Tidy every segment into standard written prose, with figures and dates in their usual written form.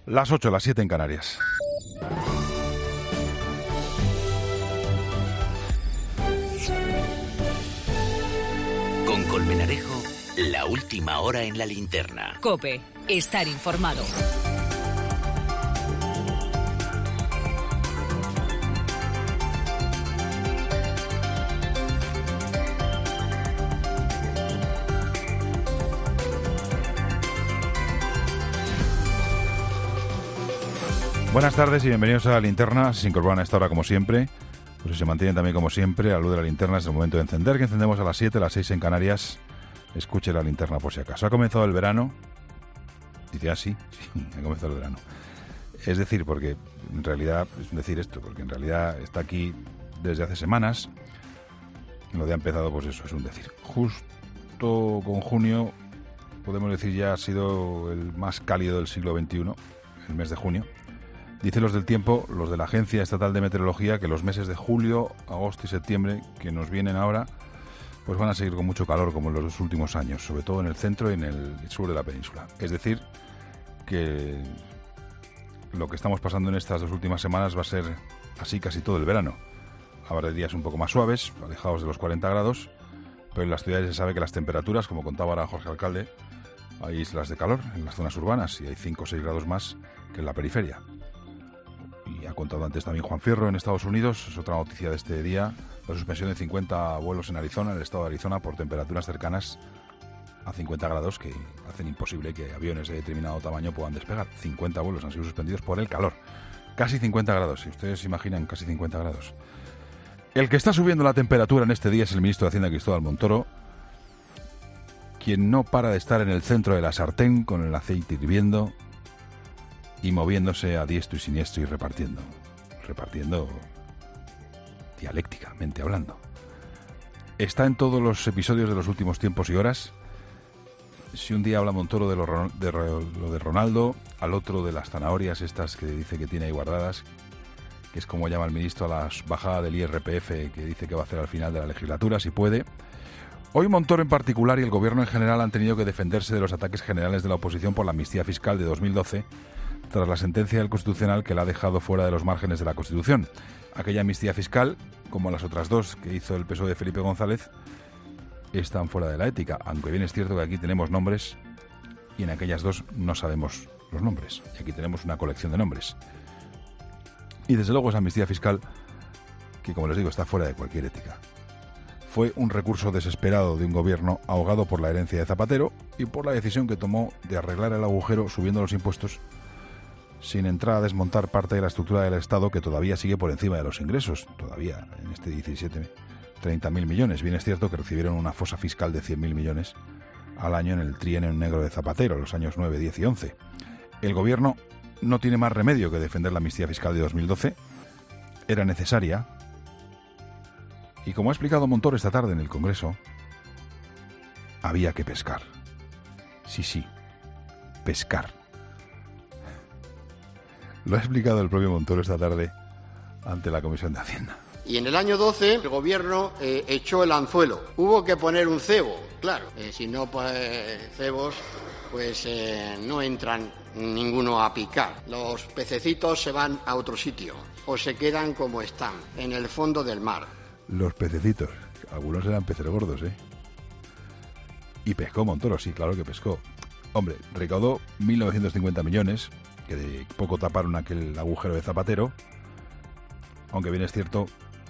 Las 8, las 7 en Canarias. Con Colmenarejo, la última hora en la linterna. COPE, estar informado. Buenas tardes y bienvenidos a La Linterna. Si se incorporan a esta hora como siempre, pues si se mantienen también como siempre, a la luz de la linterna es el momento de encender, que encendemos a las 7, las 6 en Canarias. Escuche La Linterna por si acaso. Ha comenzado el verano. Dice, sí, ha comenzado el verano. Es decir, porque en realidad, es decir esto, porque en realidad está aquí desde hace semanas. Lo de ha empezado, pues eso, es un decir. Justo con junio, podemos decir ya ha sido el más cálido del siglo XXI, el mes de junio. Dicen los del tiempo, los de la Agencia Estatal de Meteorología, que los meses de julio, agosto y septiembre que nos vienen ahora, pues van a seguir con mucho calor como en los dos últimos años, sobre todo en el centro y en el sur de la península. Es decir, que lo que estamos pasando en estas dos últimas semanas va a ser así casi todo el verano. Habrá días un poco más suaves, alejados de los 40 grados, pero en las ciudades se sabe que las temperaturas, como contaba ahora Jorge Alcalde, hay islas de calor en las zonas urbanas y hay 5 o 6 grados más que en la periferia. Y ha contado antes también Juan Fierro en Estados Unidos, es otra noticia de este día, la suspensión de 50 vuelos en Arizona, en el estado de Arizona, por temperaturas cercanas a 50 grados que hacen imposible que aviones de determinado tamaño puedan despegar. 50 vuelos han sido suspendidos por el calor. Casi 50 grados, si ustedes se imaginan, casi 50 grados. El que está subiendo la temperatura en este día es el ministro de Hacienda, Cristóbal Montoro, quien no para de estar en el centro de la sartén con el aceite hirviendo y moviéndose a diestro y siniestro y repartiendo dialécticamente hablando. Está en todos los episodios de los últimos tiempos y horas. Si un día habla Montoro de lo de Ronaldo, al otro de las zanahorias estas que dice que tiene ahí guardadas, que es como llama el ministro a la bajada del IRPF que dice que va a hacer al final de la legislatura, si puede. Hoy Montoro en particular y el gobierno en general han tenido que defenderse de los ataques generales de la oposición por la amnistía fiscal de 2012, tras la sentencia del Constitucional que la ha dejado fuera de los márgenes de la Constitución. Aquella amnistía fiscal, como las otras dos que hizo el PSOE de Felipe González, están fuera de la ética, aunque bien es cierto que aquí tenemos nombres y en aquellas dos no sabemos los nombres. Y aquí tenemos una colección de nombres. Y desde luego esa amnistía fiscal, que como les digo, está fuera de cualquier ética. Fue un recurso desesperado de un gobierno ahogado por la herencia de Zapatero y por la decisión que tomó de arreglar el agujero subiendo los impuestos sin entrar a desmontar parte de la estructura del Estado que todavía sigue por encima de los ingresos, todavía en este 30.000 millones. Bien es cierto que recibieron una fosa fiscal de 100.000 millones al año en el trienio negro de Zapatero, los años 9, 10 y 11. El gobierno no tiene más remedio que defender la amnistía fiscal de 2012. Era necesaria. Y como ha explicado Montoro esta tarde en el Congreso, había que pescar. Sí, pescar. Lo ha explicado el propio Montoro esta tarde ante la Comisión de Hacienda. Y en el año 12 el gobierno echó el anzuelo. Hubo que poner un cebo, claro. Si no, pues cebos, pues no entran ninguno a picar. Los pececitos se van a otro sitio o se quedan como están, en el fondo del mar. Los pececitos, algunos eran peces gordos, ¿eh? Y pescó Montoro, sí, claro que pescó. Hombre, recaudó 1.950 millones, que de poco taparon aquel agujero de Zapatero, aunque bien es cierto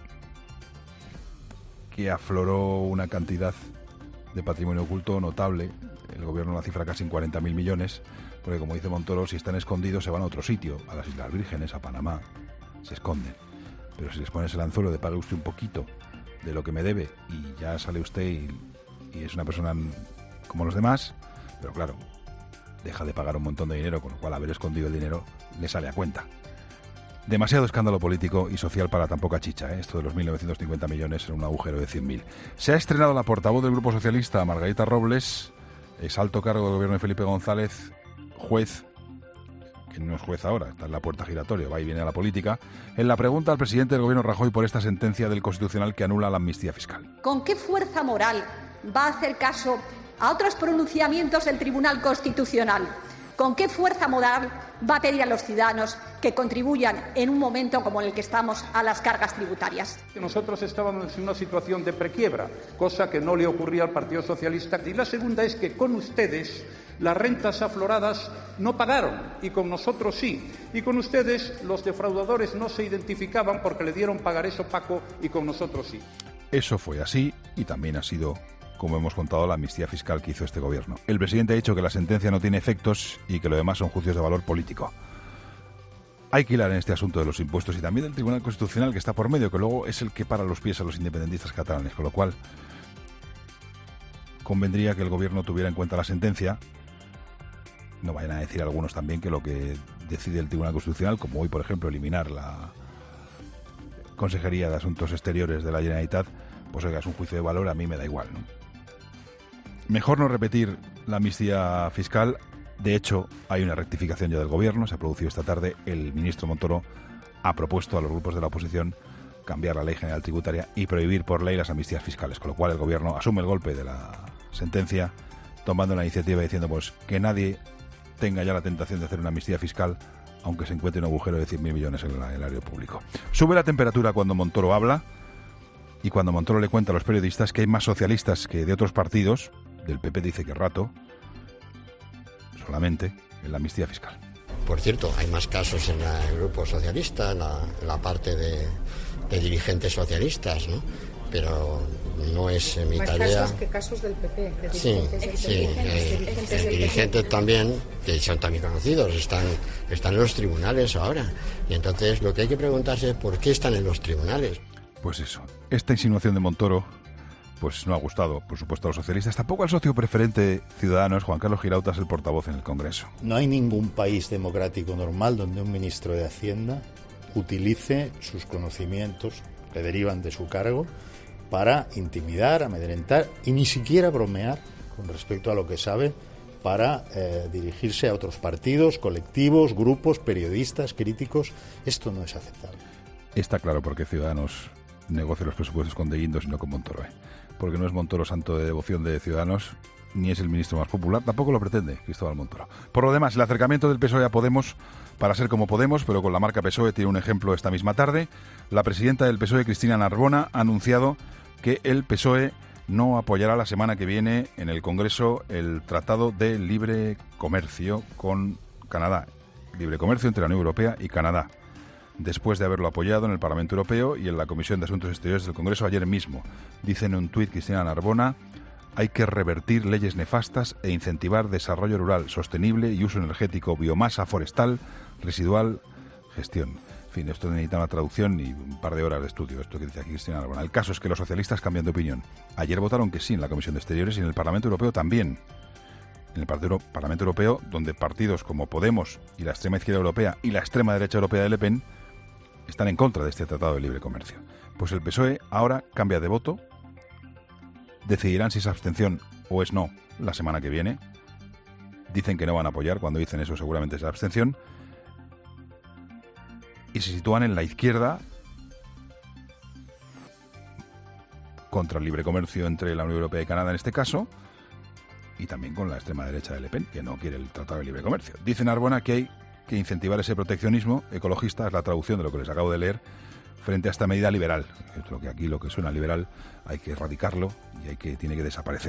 que afloró una cantidad de patrimonio oculto notable. El gobierno la cifra casi en 40.000 millones, porque como dice Montoro, si están escondidos se van a otro sitio, a las Islas Vírgenes, a Panamá, se esconden. Pero si les pones el anzuelo de pague usted un poquito de lo que me debe y ya sale usted y es una persona como los demás, pero claro, deja de pagar un montón de dinero, con lo cual haber escondido el dinero le sale a cuenta. Demasiado escándalo político y social para tan poca chicha, ¿eh? Esto de los 1.950 millones en un agujero de 100.000. Se ha estrenado la portavoz del Grupo Socialista, Margarita Robles, es alto cargo del gobierno de Felipe González, juez, que no es juez ahora, está en la puerta giratoria, va y viene a la política, en la pregunta al presidente del gobierno Rajoy por esta sentencia del Constitucional que anula la amnistía fiscal. ¿Con qué fuerza moral va a hacer caso a otros pronunciamientos del Tribunal Constitucional? ¿Con qué fuerza moral va a pedir a los ciudadanos que contribuyan en un momento como el que estamos a las cargas tributarias? Nosotros estábamos en una situación de prequiebra, cosa que no le ocurría al Partido Socialista. Y la segunda es que con ustedes las rentas afloradas no pagaron y con nosotros sí. Y con ustedes los defraudadores no se identificaban porque le dieron pagarés opaco y con nosotros sí. Eso fue así y también ha sido, como hemos contado, la amnistía fiscal que hizo este gobierno. El presidente ha dicho que la sentencia no tiene efectos y que lo demás son juicios de valor político. Hay que hilar en este asunto de los impuestos y también del Tribunal Constitucional que está por medio, que luego es el que para los pies a los independentistas catalanes, con lo cual convendría que el gobierno tuviera en cuenta la sentencia. No vayan a decir algunos también que lo que decide el Tribunal Constitucional, como hoy, por ejemplo, eliminar la Consejería de Asuntos Exteriores de la Generalitat, pues oiga, es un juicio de valor, a mí me da igual, ¿no? Mejor no repetir la amnistía fiscal. De hecho, hay una rectificación ya del gobierno, se ha producido esta tarde. El ministro Montoro ha propuesto a los grupos de la oposición cambiar la Ley General Tributaria y prohibir por ley las amnistías fiscales, con lo cual el gobierno asume el golpe de la sentencia, tomando la iniciativa y diciendo pues que nadie tenga ya la tentación de hacer una amnistía fiscal, aunque se encuentre un agujero de 100.000 millones en el erario público. Sube la temperatura cuando Montoro habla y cuando Montoro le cuenta a los periodistas que hay más socialistas que de otros partidos, del PP dice que rato, solamente en la amnistía fiscal. Por cierto, hay más casos en el grupo socialista, en la parte de dirigentes socialistas, ¿no? Pero no es mi tarea. Más casos que casos del PP. De dirigentes también, que son también conocidos, están en los tribunales ahora. Y entonces lo que hay que preguntarse es por qué están en los tribunales. Pues eso, esta insinuación de Montoro pues no ha gustado, por supuesto, a los socialistas, tampoco al socio preferente Ciudadanos. Juan Carlos Girauta es el portavoz en el Congreso. No hay ningún país democrático normal donde un ministro de Hacienda utilice sus conocimientos que derivan de su cargo para intimidar, amedrentar y ni siquiera bromear con respecto a lo que sabe para dirigirse a otros partidos, colectivos, grupos, periodistas, críticos. Esto no es aceptable. Está claro por qué Ciudadanos negocia los presupuestos con De Guindos y no con Montoro, porque no es Montoro santo de devoción de Ciudadanos, ni es el ministro más popular, tampoco lo pretende Cristóbal Montoro. Por lo demás, el acercamiento del PSOE a Podemos para ser como Podemos, pero con la marca PSOE, tiene un ejemplo esta misma tarde. La presidenta del PSOE, Cristina Narbona, ha anunciado que el PSOE no apoyará la semana que viene en el Congreso el Tratado de Libre Comercio con Canadá. Libre comercio entre la Unión Europea y Canadá, después de haberlo apoyado en el Parlamento Europeo y en la Comisión de Asuntos Exteriores del Congreso ayer mismo. Dice en un tuit Cristina Narbona: hay que revertir leyes nefastas e incentivar desarrollo rural sostenible y uso energético, biomasa forestal, residual, gestión. En fin, esto necesita una traducción y un par de horas de estudio, esto que dice aquí Cristina Narbona. El caso es que los socialistas cambian de opinión. Ayer votaron que sí en la Comisión de Exteriores y en el Parlamento Europeo también. En el Parlamento Europeo, donde partidos como Podemos y la extrema izquierda europea y la extrema derecha europea de Le Pen están en contra de este Tratado de Libre Comercio. Pues el PSOE ahora cambia de voto. Decidirán si es abstención o es no la semana que viene. Dicen que no van a apoyar, cuando dicen eso seguramente es abstención. Y se sitúan en la izquierda contra el libre comercio entre la Unión Europea y Canadá en este caso, y también con la extrema derecha de Le Pen, que no quiere el Tratado de Libre Comercio. Dice Narbona que hay que incentivar ese proteccionismo ecologista, es la traducción de lo que les acabo de leer, frente a esta medida liberal. Lo que aquí lo que suena liberal hay que erradicarlo y tiene que desaparecer.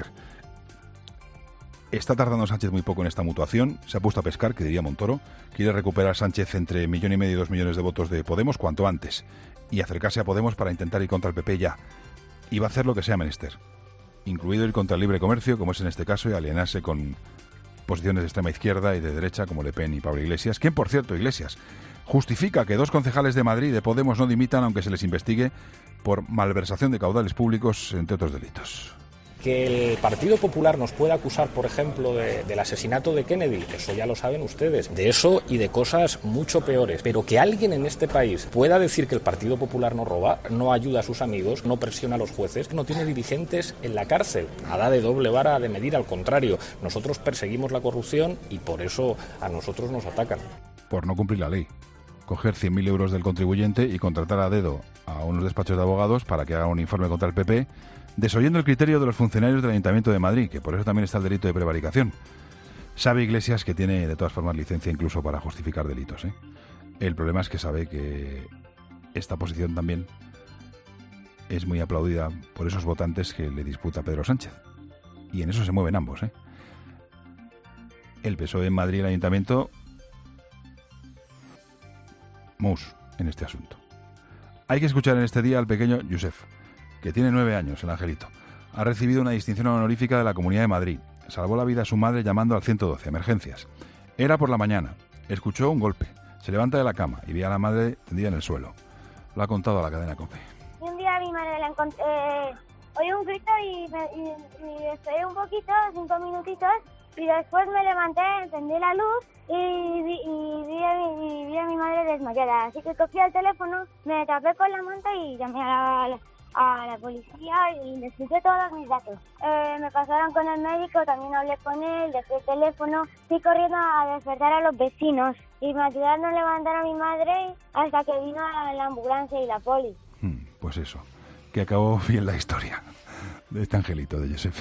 Está tardando Sánchez muy poco en esta mutuación, se ha puesto a pescar, que diría Montoro. Quiere recuperar Sánchez entre 1,5 millones y 2 millones de votos de Podemos cuanto antes y acercarse a Podemos para intentar ir contra el PP ya. Y va a hacer lo que sea menester, incluido ir contra el libre comercio, como es en este caso, y alienarse con posiciones de extrema izquierda y de derecha como Le Pen y Pablo Iglesias, quien, por cierto, Iglesias justifica que 2 concejales de Madrid de Podemos no dimitan aunque se les investigue por malversación de caudales públicos, entre otros delitos. Que el Partido Popular nos pueda acusar, por ejemplo, del asesinato de Kennedy, eso ya lo saben ustedes, de eso y de cosas mucho peores. Pero que alguien en este país pueda decir que el Partido Popular no roba, no ayuda a sus amigos, no presiona a los jueces, no tiene dirigentes en la cárcel. Nada de doble vara de medir, al contrario. Nosotros perseguimos la corrupción y por eso a nosotros nos atacan. Por no cumplir la ley. Coger 100.000 euros del contribuyente y contratar a dedo a unos despachos de abogados para que hagan un informe contra el PP, desoyendo el criterio de los funcionarios del Ayuntamiento de Madrid, que por eso también está el delito de prevaricación. Sabe Iglesias que tiene de todas formas licencia incluso para justificar delitos, ¿eh? El problema es que sabe que esta posición también es muy aplaudida por esos votantes que le disputa Pedro Sánchez. Y en eso se mueven ambos, ¿eh? El PSOE en Madrid y el Ayuntamiento, mus en este asunto. Hay que escuchar en este día al pequeño Josef, que tiene 9 años, el angelito. Ha recibido una distinción honorífica de la Comunidad de Madrid. Salvó la vida a su madre llamando al 112, emergencias. Era por la mañana. Escuchó un golpe. Se levanta de la cama y ve a la madre tendida en el suelo. Lo ha contado a la cadena COPE. Y un día a mi madre la encontré, oí un grito y esperé un poquito, 5 minutitos, y después me levanté, encendí la luz y vi a mi madre desmayada. Así que cogí el teléfono, me tapé con la manta y llamé a la policía y le expliqué todos mis datos. Me pasaron con el médico, también hablé con él, dejé el teléfono, fui corriendo a despertar a los vecinos y me ayudaron a levantar a mi madre hasta que vino la ambulancia y la poli. Pues eso, que acabó bien la historia de este angelito de Josef.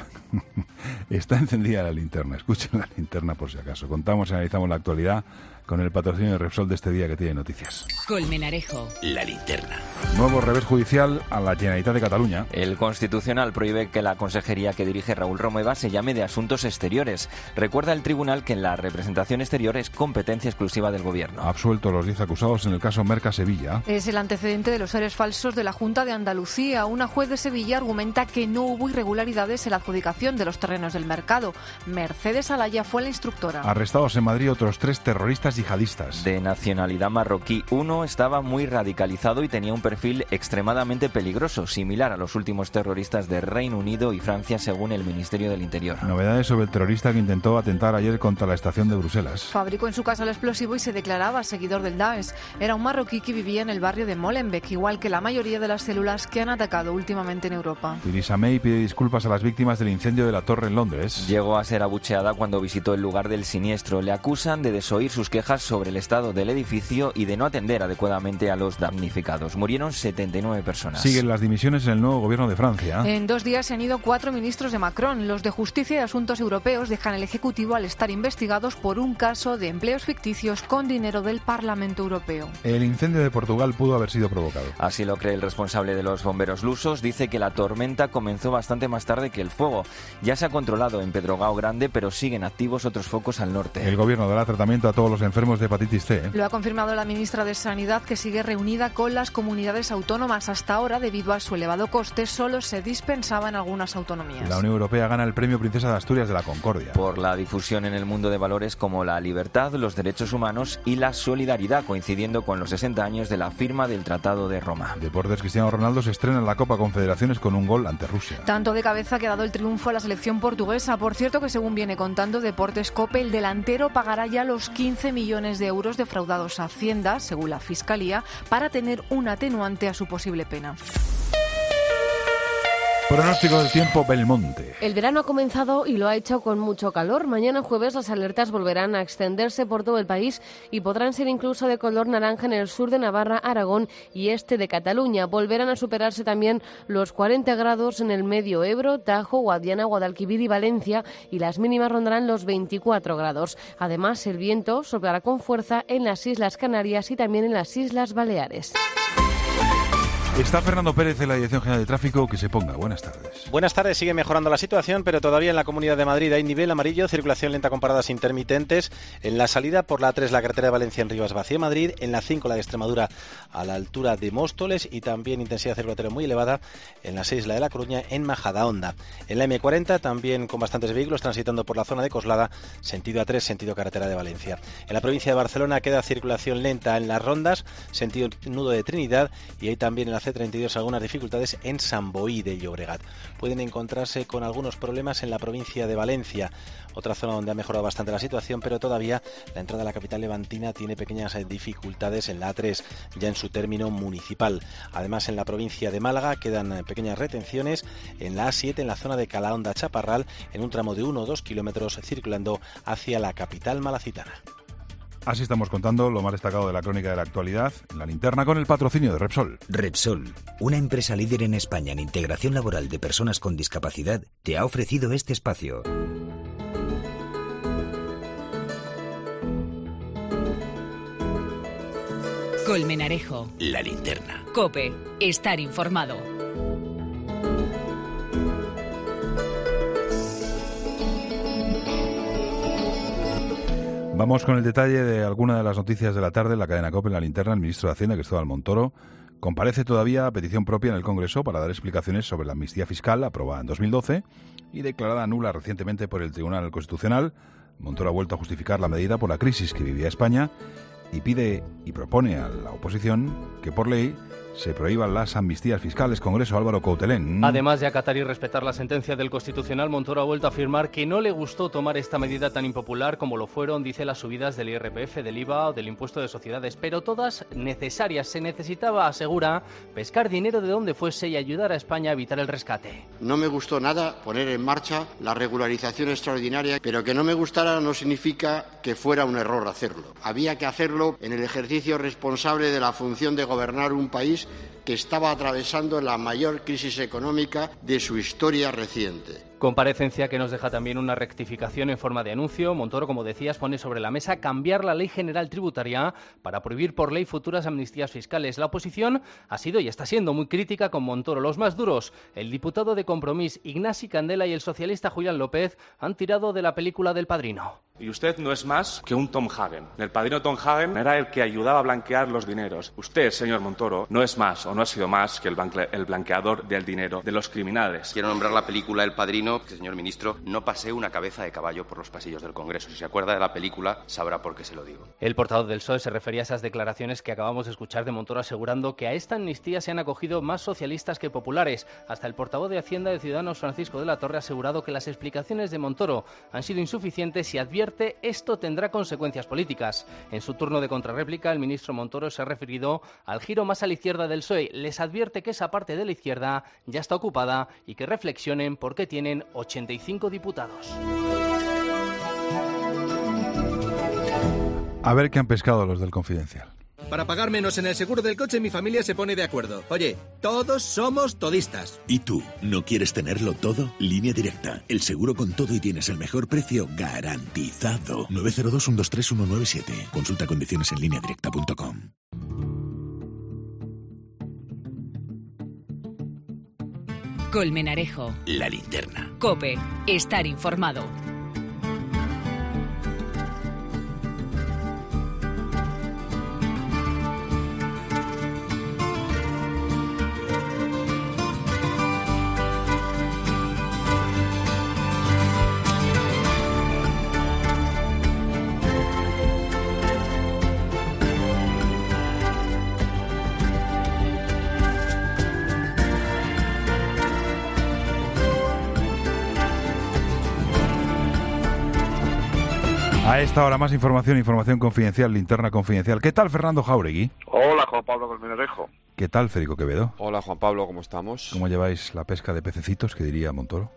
Está encendida la linterna, escuchen la linterna por si acaso. Contamos y analizamos la actualidad con el patrocinio de Repsol de este día que tiene noticias. Colmenarejo. La linterna. Nuevo revés judicial a la Generalitat de Cataluña. El Constitucional prohíbe que la consejería que dirige Raúl Romeva se llame de Asuntos Exteriores. Recuerda el tribunal que la representación exterior es competencia exclusiva del Gobierno. Ha absuelto a los 10 acusados en el caso Merca Sevilla. Es el antecedente de los seres falsos de la Junta de Andalucía. Una juez de Sevilla argumenta que no hubo irregularidades en la adjudicación de los terrenos del mercado. Mercedes Alaya fue la instructora. Arrestados en Madrid otros 3 terroristas yihadistas. De nacionalidad marroquí, uno estaba muy radicalizado y tenía un perfil extremadamente peligroso, similar a los últimos terroristas de Reino Unido y Francia, según el Ministerio del Interior. Novedades sobre el terrorista que intentó atentar ayer contra la estación de Bruselas. Fabricó en su casa el explosivo y se declaraba seguidor del Daesh. Era un marroquí que vivía en el barrio de Molenbeek, igual que la mayoría de las células que han atacado últimamente en Europa. Theresa May pide disculpas a las víctimas del incendio de la Torre en Londres. Llegó a ser abucheada cuando visitó el lugar del siniestro. Le acusan de desoír sus quejas sobre el estado del edificio y de no atender adecuadamente a los damnificados. Murieron 79 personas. Siguen las dimisiones en el nuevo gobierno de Francia. En 2 días se han ido 4 ministros de Macron. Los de Justicia y Asuntos Europeos dejan el Ejecutivo al estar investigados por un caso de empleos ficticios con dinero del Parlamento Europeo. El incendio de Portugal pudo haber sido provocado. Así lo cree el responsable de los bomberos lusos. Dice que la tormenta comenzó bastante más tarde que el fuego. Ya se ha controlado en Pedrogao Grande, pero siguen activos otros focos al norte. El gobierno dará tratamiento a todos los enfermos de hepatitis C. Lo ha confirmado la ministra de Sanidad, que sigue reunida con las comunidades autónomas. Hasta ahora, debido a su elevado coste, solo se dispensaba en algunas autonomías. La Unión Europea gana el premio Princesa de Asturias de la Concordia. Por la difusión en el mundo de valores como la libertad, los derechos humanos y la solidaridad, coincidiendo con los 60 años de la firma del Tratado de Roma. Deportes, Cristiano Ronaldo se estrena en la Copa Confederaciones con un gol ante Rusia. Tanto de cabeza que ha dado el triunfo a la selección portuguesa. Por cierto, que según viene contando Deportes COPE, el delantero pagará ya los 15 millones de euros defraudados a Hacienda, según la Fiscalía, para tener un atenuante a su posible pena. Pronóstico del tiempo, Belmonte. El verano ha comenzado y lo ha hecho con mucho calor. Mañana jueves las alertas volverán a extenderse por todo el país y podrán ser incluso de color naranja en el sur de Navarra, Aragón y este de Cataluña. Volverán a superarse también los 40 grados en el medio Ebro, Tajo, Guadiana, Guadalquivir y Valencia, y las mínimas rondarán los 24 grados. Además, el viento soplará con fuerza en las Islas Canarias y también en las Islas Baleares. Está Fernando Pérez en la Dirección General de Tráfico. Que se ponga. Buenas tardes. Buenas tardes. Sigue mejorando la situación, pero todavía en la Comunidad de Madrid hay nivel amarillo, circulación lenta con paradas intermitentes. En la salida por la A3, la carretera de Valencia en Rivas Vacía, Madrid. En la 5, la de Extremadura a la altura de Móstoles. Y también intensidad circulatoria muy elevada en la 6, la de La Coruña, en Majadahonda. En la M40 también con bastantes vehículos transitando por la zona de Coslada, sentido A3, sentido carretera de Valencia. En la provincia de Barcelona queda circulación lenta en las rondas, sentido nudo de Trinidad, y hay también en la C32 algunas dificultades en Sant Boí de Llobregat. Pueden encontrarse con algunos problemas en la provincia de Valencia, otra zona donde ha mejorado bastante la situación, pero todavía la entrada a la capital levantina tiene pequeñas dificultades en la A3, ya en su término municipal. Además, en la provincia de Málaga quedan pequeñas retenciones en la A7, en la zona de Calahonda-Chaparral, en un tramo de 1 o 2 kilómetros circulando hacia la capital malacitana. Así estamos contando lo más destacado de la crónica de la actualidad en la linterna con el patrocinio de Repsol. Repsol, una empresa líder en España en integración laboral de personas con discapacidad, te ha ofrecido este espacio. Colmenarejo. La linterna. COPE. Estar informado. Vamos con el detalle de alguna de las noticias de la tarde en la cadena COPE, en la linterna. El ministro de Hacienda, Cristóbal Montoro, comparece todavía a petición propia en el Congreso para dar explicaciones sobre la amnistía fiscal aprobada en 2012 y declarada nula recientemente por el Tribunal Constitucional. Montoro ha vuelto a justificar la medida por la crisis que vivía España y pide y propone a la oposición que por ley se prohíban las amnistías fiscales. Congreso, Álvaro Coutelén. Además de acatar y respetar la sentencia del Constitucional, Montoro ha vuelto a afirmar que no le gustó tomar esta medida tan impopular como lo fueron, dice, las subidas del IRPF, del IVA o del impuesto de sociedades, pero todas necesarias. Se necesitaba, asegura, pescar dinero de donde fuese y ayudar a España a evitar el rescate. No me gustó nada poner en marcha la regularización extraordinaria, pero que no me gustara no significa que fuera un error hacerlo. Había que hacerlo en el ejercicio responsable de la función de gobernar un país que estaba atravesando la mayor crisis económica de su historia reciente. Comparecencia que nos deja también una rectificación en forma de anuncio. Montoro, como decías, pone sobre la mesa cambiar la Ley General Tributaria para prohibir por ley futuras amnistías fiscales. La oposición ha sido y está siendo muy crítica con Montoro. Los más duros, el diputado de Compromís Ignasi Candela y el socialista Julián López, han tirado de la película del Padrino. Y usted no es más que un Tom Hagen. El padrino Tom Hagen era el que ayudaba a blanquear los dineros. Usted, señor Montoro, no es más o no ha sido más que el blanqueador del dinero de los criminales. Quiero nombrar la película El Padrino, que, señor ministro, no pasé una cabeza de caballo por los pasillos del Congreso. Si se acuerda de la película, sabrá por qué se lo digo. El portavoz del PSOE se refería a esas declaraciones que acabamos de escuchar de Montoro, asegurando que a esta amnistía se han acogido más socialistas que populares. Hasta el portavoz de Hacienda de Ciudadanos, Francisco de la Torre, ha asegurado que las explicaciones de Montoro han sido insuficientes y advierte esto tendrá consecuencias políticas. En su turno de contrarréplica, el ministro Montoro se ha referido al giro más a la izquierda del PSOE. Les advierte que esa parte de la izquierda ya está ocupada y que reflexionen porque tienen 85 diputados. A ver qué han pescado los del Confidencial. Para pagar menos en el seguro del coche, mi familia se pone de acuerdo. Oye, todos somos todistas. ¿Y tú? ¿No quieres tenerlo todo? Línea Directa. El seguro con todo y tienes el mejor precio garantizado. 902-123-197. Consulta condiciones en lineadirecta.com. Colmenarejo. La linterna. COPE. Estar informado. A esta hora más información confidencial, linterna confidencial. ¿Qué tal, Fernando Jáuregui? Hola, Juan Pablo Colmenarejo. ¿Qué tal, Federico Quevedo? Hola, Juan Pablo, ¿cómo estamos? ¿Cómo lleváis la pesca de pececitos, que diría Montoro?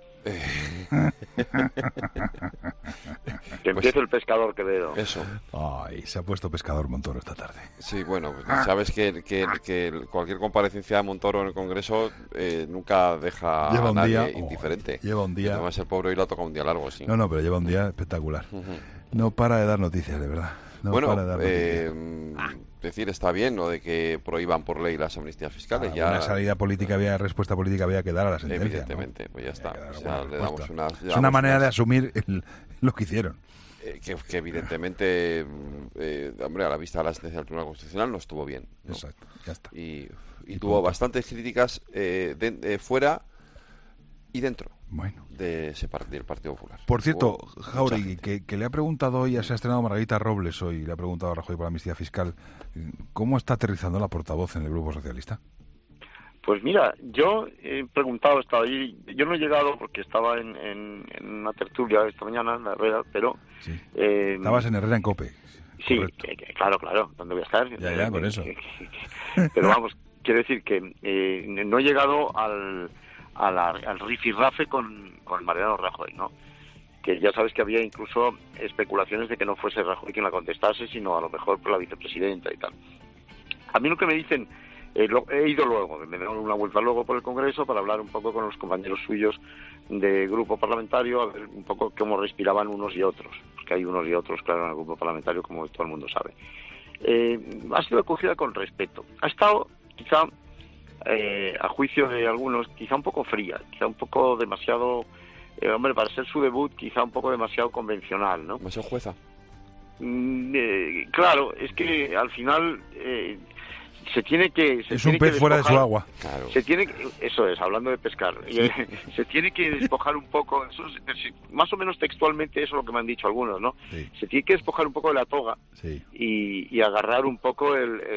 Que empiece el pescador Quevedo. Eso. Ay, se ha puesto pescador Montoro esta tarde. Sí, bueno, pues sabes que cualquier comparecencia de Montoro en el Congreso nunca deja a nadie indiferente. Lleva un día. Además, el pobre hoy lo ha tocado un día largo, sí. No, pero lleva un día espectacular. No para de dar noticias, de verdad. No bueno, para de dar noticias. Decir, está bien lo de que prohíban por ley las amnistías fiscales. Una salida política respuesta política había que dar a la sentencia. Evidentemente, ¿no? Pues ya está. Es una manera de asumir lo que hicieron. Que evidentemente, hombre, a la vista de la sentencia del Tribunal Constitucional no estuvo bien, ¿no? Exacto, ya está. Y tuvo bastantes críticas fuera y dentro del Partido Popular. Por cierto, Jáuregui, que le ha preguntado hoy, se ha estrenado Margarita Robles hoy, le ha preguntado a Rajoy por la amnistía fiscal, ¿cómo está aterrizando la portavoz en el Grupo Socialista? Pues mira, yo he preguntado, estaba ahí, yo no he llegado porque estaba en una tertulia esta mañana en la Herrera, pero... Sí. Estabas en Herrera en COPE. Sí, claro, ¿dónde voy a estar? Ya, por eso. Pero vamos, quiero decir que no he llegado al rifirrafe con Mariano Rajoy, ¿no? Que ya sabes que había incluso especulaciones de que no fuese Rajoy quien la contestase, sino a lo mejor por la vicepresidenta y tal. A mí lo que me dicen, he ido luego, me doy una vuelta luego por el Congreso para hablar un poco con los compañeros suyos de grupo parlamentario, a ver un poco cómo respiraban unos y otros, porque hay unos y otros, claro, en el grupo parlamentario, como todo el mundo sabe. ha sido acogida con respeto. Ha estado, quizá, a juicio de algunos, quizá un poco fría, quizá un poco demasiado, para ser su debut, quizá un poco demasiado convencional, ¿no? ¿Demasiado jueza? Claro, es que al final se tiene que... Es un pez fuera de su agua. Claro. Se tiene que, eso es, hablando de pescar, se tiene que despojar un poco, más o menos textualmente eso es lo que me han dicho algunos, ¿no? Sí. Se tiene que despojar un poco de la toga sí. y agarrar un poco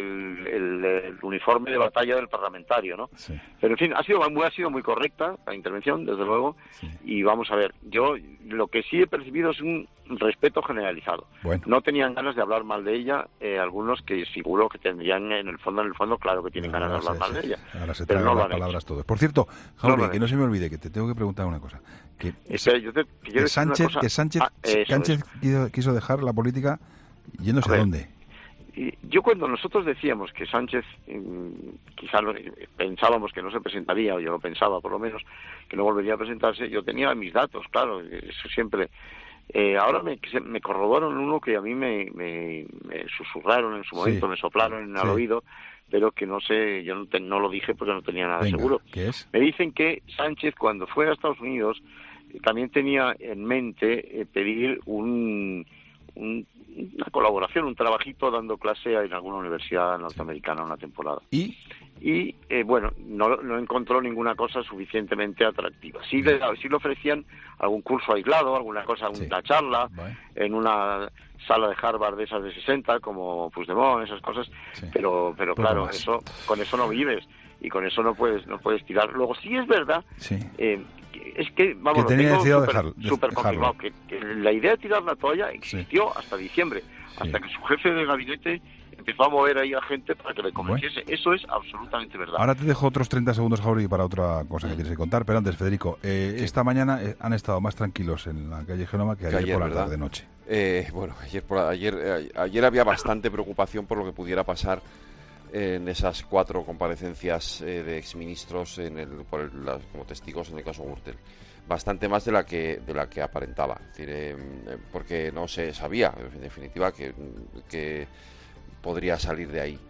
el uniforme de batalla del parlamentario, ¿no? Sí. Pero en fin, ha sido muy correcta la intervención, desde luego, sí. Y vamos a ver, yo lo que sí he percibido es un respeto generalizado. Bueno. No tenían ganas de hablar mal de ella, algunos que seguro que tendrían en el fondo, claro que tienen ganas de hablar mal de ella. Ahora se pero tragan no las palabras todos. Por cierto, Jauregui, que no se me olvide, que te tengo que preguntar una cosa. Que Sánchez quiso dejar la política yéndose a dónde. Yo cuando nosotros decíamos que Sánchez quizá pensábamos que no se presentaría, o yo lo pensaba por lo menos, que no volvería a presentarse, yo tenía mis datos, claro, eso siempre... ahora me corroboraron uno que a mí me susurraron en su momento, me soplaron al oído, pero que no sé, yo no lo dije porque no tenía nada seguro. ¿Qué es? Me dicen que Sánchez, cuando fue a Estados Unidos, también tenía en mente pedir una colaboración, un trabajito dando clase en alguna universidad norteamericana una temporada. ¿Y? Bueno, no encontró ninguna cosa suficientemente atractiva. Sí le ofrecían algún curso aislado, alguna cosa, una charla, en una sala de Harvard de esas de 60, como Puigdemont, esas cosas, pero claro, con eso no vives y con eso no puedes tirar. Luego sí es verdad, es que, vamos, que tenía tengo dejarlo. confirmado, que la idea de tirar la toalla existió hasta diciembre, hasta que su jefe de gabinete empezó a mover ahí a gente para que le convenciese. Bueno. Eso es absolutamente verdad. Ahora te dejo otros 30 segundos, Jauregui, para otra cosa que tienes que contar. Pero antes, Federico, esta mañana han estado más tranquilos en la calle Génova que ayer por la tarde-noche. Bueno, ayer había bastante preocupación por lo que pudiera pasar en esas 4 comparecencias de exministros como testigos en el caso Gürtel. Bastante más de la que aparentaba. Es decir, porque no se sabía, en definitiva, que podría salir de ahí.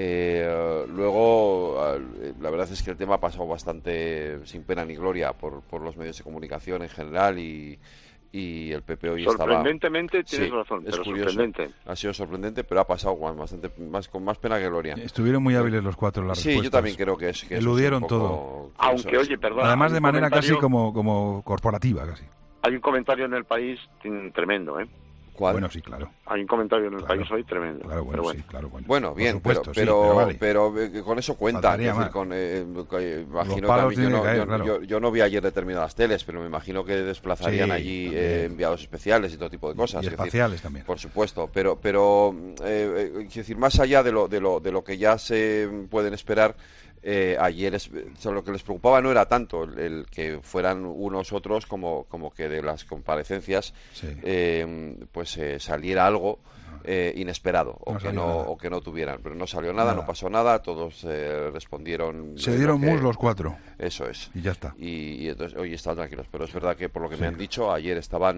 Luego, la verdad es que el tema ha pasado bastante sin pena ni gloria por los medios de comunicación en general y el PP hoy sorprendentemente estaba... tienes razón, pero es curioso. Sorprendente. Ha sido sorprendente, pero ha pasado con más pena que gloria. Estuvieron muy hábiles los 4 en las respuestas. Sí, yo también creo que es eludieron todo. Aunque, oye, perdón. Además de manera casi como corporativa, casi. Hay un comentario en El País tremendo, ¿eh? ¿Cuál? Bueno, sí, claro. Hay un comentario en El País hoy tremendo. Claro, bueno, pero sí, claro. Bueno, bien, supuesto, pero con eso cuenta. Imagino que yo no vi ayer determinadas teles, pero me imagino que desplazarían allí enviados especiales y todo tipo de cosas. Y espaciales también. Por supuesto, pero quiero decir, más allá de lo que ya se pueden esperar, ayer lo que les preocupaba no era tanto el que fueran unos otros como que de las comparecencias saliera algo inesperado o que no tuvieran, pero no salió nada. No pasó nada, todos respondieron. Se dieron mus los 4. Eso es. Y ya está. Y entonces hoy están tranquilos, pero es verdad que por lo que me han dicho, ayer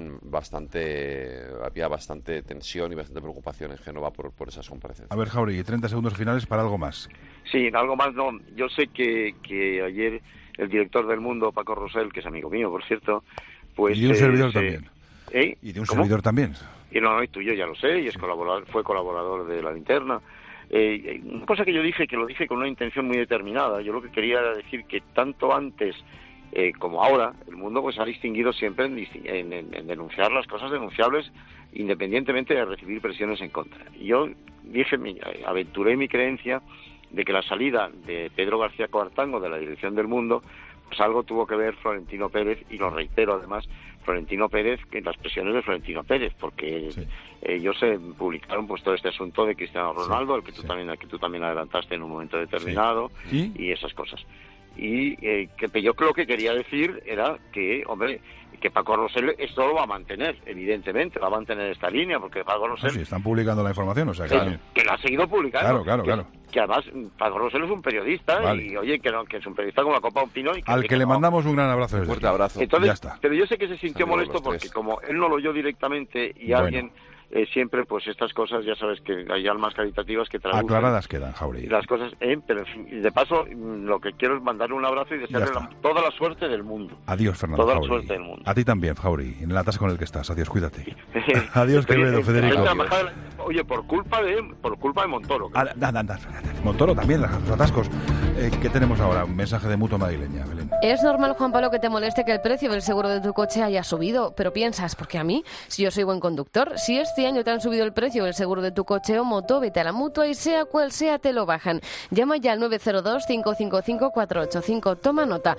había bastante tensión y bastante preocupación en Génova por esas comparecencias. A ver, Jauregui, 30 segundos finales para algo más. Sí, algo más no. Yo sé que ayer el director del Mundo, Paco Rosell, que es amigo mío, por cierto, pues... Y de un servidor también. Y de un servidor también. Y y tuyo ya lo sé, y fue colaborador de La Linterna. Una cosa que yo dije, que lo dije con una intención muy determinada, yo lo que quería era decir que tanto antes como ahora, el Mundo pues ha distinguido siempre en denunciar las cosas denunciables, independientemente de recibir presiones en contra. Y yo aventuré mi creencia de que la salida de Pedro García Coartango de la dirección del Mundo, pues algo tuvo que ver Florentino Pérez, y lo reitero además, Florentino Pérez, que las presiones de Florentino Pérez, porque ellos publicaron pues todo este asunto de Cristiano Ronaldo, al que tú también adelantaste en un momento determinado, y esas cosas. Y que yo creo que quería decir era que, hombre, que Paco Rosell esto lo va a mantener, evidentemente, va a mantener esta línea, porque Paco Rosell... Sí, están publicando la información, o sea que la ha seguido publicando. Claro. Que además Paco Rosell es un periodista, y oye, que es un periodista como la copa de un pino. Al que le mandamos un gran abrazo. Un fuerte abrazo. Entonces, ya está. Pero yo sé que se sintió molesto porque como él no lo oyó directamente y alguien siempre pues estas cosas, ya sabes que hay almas caritativas que traducen. Aclaradas quedan, Jáuregui. Las cosas, pero en fin, y de paso, lo que quiero es mandarle un abrazo y desearle toda la suerte del mundo. Adiós, Fernando Toda Jáuregui. la suerte del mundo. A ti también, Jáuregui, en el atasco con el que estás. Adiós, cuídate. Adiós, querido Federico. Oye, por culpa de Montoro. Montoro también, los atascos. ¿Qué tenemos ahora? Un mensaje de Mutua Madrileña, Belén. Es normal, Juan Pablo, que te moleste que el precio del seguro de tu coche haya subido, pero piensas, porque a mí, si yo soy buen conductor, si este año te han subido el precio del seguro de tu coche o moto, vete a la Mutua y sea cual sea, te lo bajan. Llama ya al 902-555-485. Toma nota,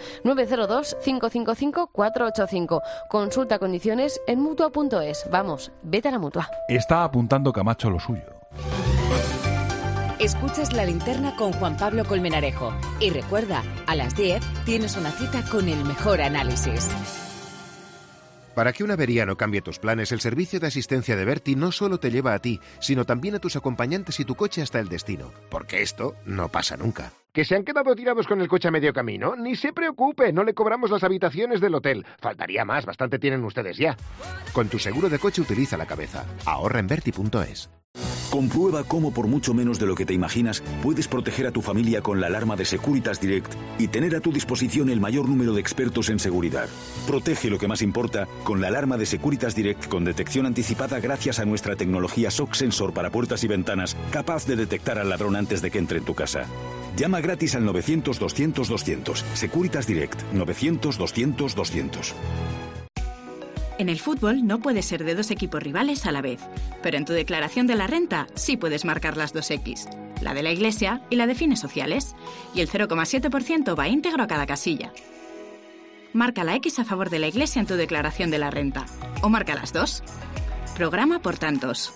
902-555-485. Consulta condiciones en Mutua.es. Vamos, vete a la Mutua. Está apuntando Camacho lo suyo. Escuchas La Linterna con Juan Pablo Colmenarejo. Y recuerda, a las 10 tienes una cita con el mejor análisis. Para que una avería no cambie tus planes, el servicio de asistencia de Berti no solo te lleva a ti, sino también a tus acompañantes y tu coche hasta el destino. Porque esto no pasa nunca. ¿Que se han quedado tirados con el coche a medio camino? Ni se preocupe, no le cobramos las habitaciones del hotel. Faltaría más, bastante tienen ustedes ya. Con tu seguro de coche utiliza la cabeza. Ahorra en Berti.es. Comprueba cómo por mucho menos de lo que te imaginas puedes proteger a tu familia con la alarma de Securitas Direct y tener a tu disposición el mayor número de expertos en seguridad. Protege lo que más importa con la alarma de Securitas Direct con detección anticipada gracias a nuestra tecnología SOC Sensor para puertas y ventanas, capaz de detectar al ladrón antes de que entre en tu casa. Llama gratis al 900-200-200. Securitas Direct, 900-200-200. En el fútbol no puedes ser de dos equipos rivales a la vez, pero en tu declaración de la renta sí puedes marcar las dos X, la de la Iglesia y la de fines sociales, y el 0,7% va íntegro a cada casilla. Marca la X a favor de la Iglesia en tu declaración de la renta, o marca las dos. Programa por tantos.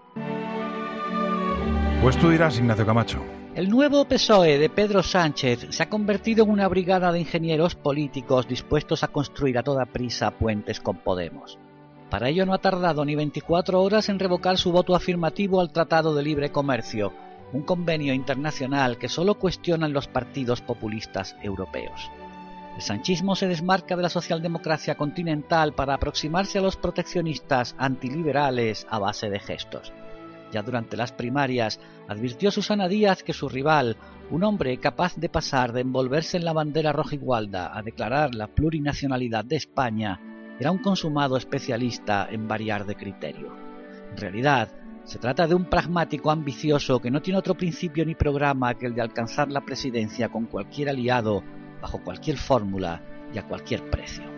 Pues tú dirás, Ignacio Camacho. El nuevo PSOE de Pedro Sánchez se ha convertido en una brigada de ingenieros políticos dispuestos a construir a toda prisa puentes con Podemos. Para ello no ha tardado ni 24 horas en revocar su voto afirmativo al Tratado de Libre Comercio, un convenio internacional que solo cuestionan los partidos populistas europeos. El sanchismo se desmarca de la socialdemocracia continental para aproximarse a los proteccionistas antiliberales a base de gestos. Ya durante las primarias advirtió Susana Díaz que su rival, un hombre capaz de pasar de envolverse en la bandera rojigualda a declarar la plurinacionalidad de España, era un consumado especialista en variar de criterio. En realidad, se trata de un pragmático ambicioso que no tiene otro principio ni programa que el de alcanzar la presidencia con cualquier aliado, bajo cualquier fórmula y a cualquier precio.